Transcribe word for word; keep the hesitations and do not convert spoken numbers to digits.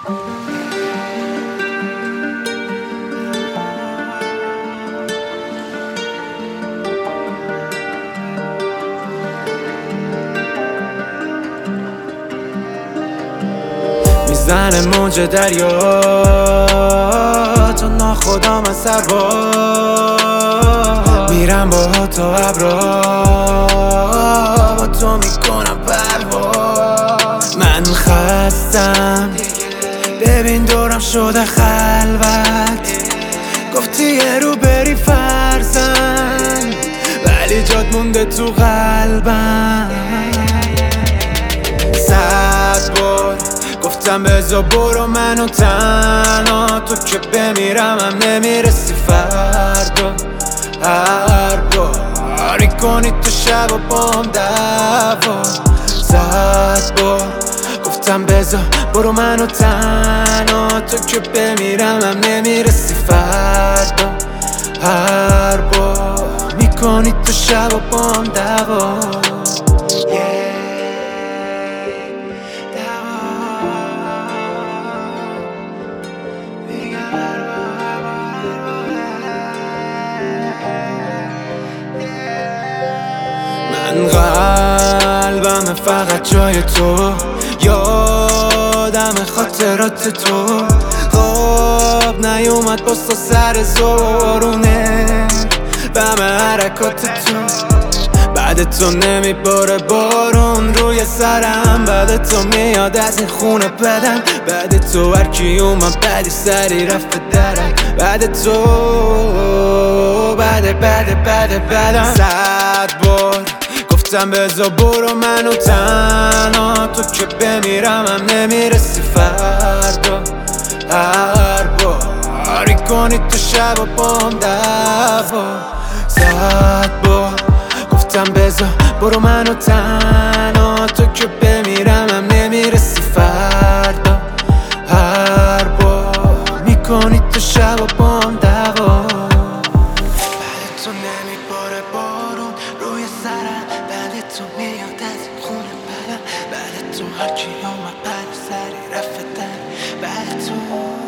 میزنه موج دریا تا ناخودم از سربا میرم با تو ابرا با تو میکنم پرواز. من خستم ببین دورم شده خلوت، گفتی یه رو بری فرزن ولی جات مونده تو قلبم. صد بار گفتم بزا برو منو تنها، تو که بمیرم هم نمیرسی فردا. هر باری کنی تو شب و بام دوا. صد بار گفتم بزا برو منو تنها، تو که بمیرم هم نمیرسی فردا. هر بار میکنی تو شب و بام دوا. من قلبم فقط جای تو، یادم خاطرات تو. خواب نیومد بستا سر زورونه و همه حرکات تو. بعد تو نمیباره بارون روی سرم، بعد تو میاد از این خونه بدم. بعد تو هرکی اومد بعدی سری رفت درم. بعد تو بعد بعد بعد بعدم. صد بار گفتم بزا برو منو تنها، تو که بمیرم هم نمیرسی فردا. هر باری کنی تو شب و بام دوا. صد بار گفتم بزا برو منو تنها، تو که بمیرم هم نمیرسی فردا. هر بار میکنی تو شب و بام دوا. بعد تو نمیباره بارون روی سرم، بعد تو میاد از این خونه بدم. بعد تو هرکی اومد بعد سری رفت در. بعد تو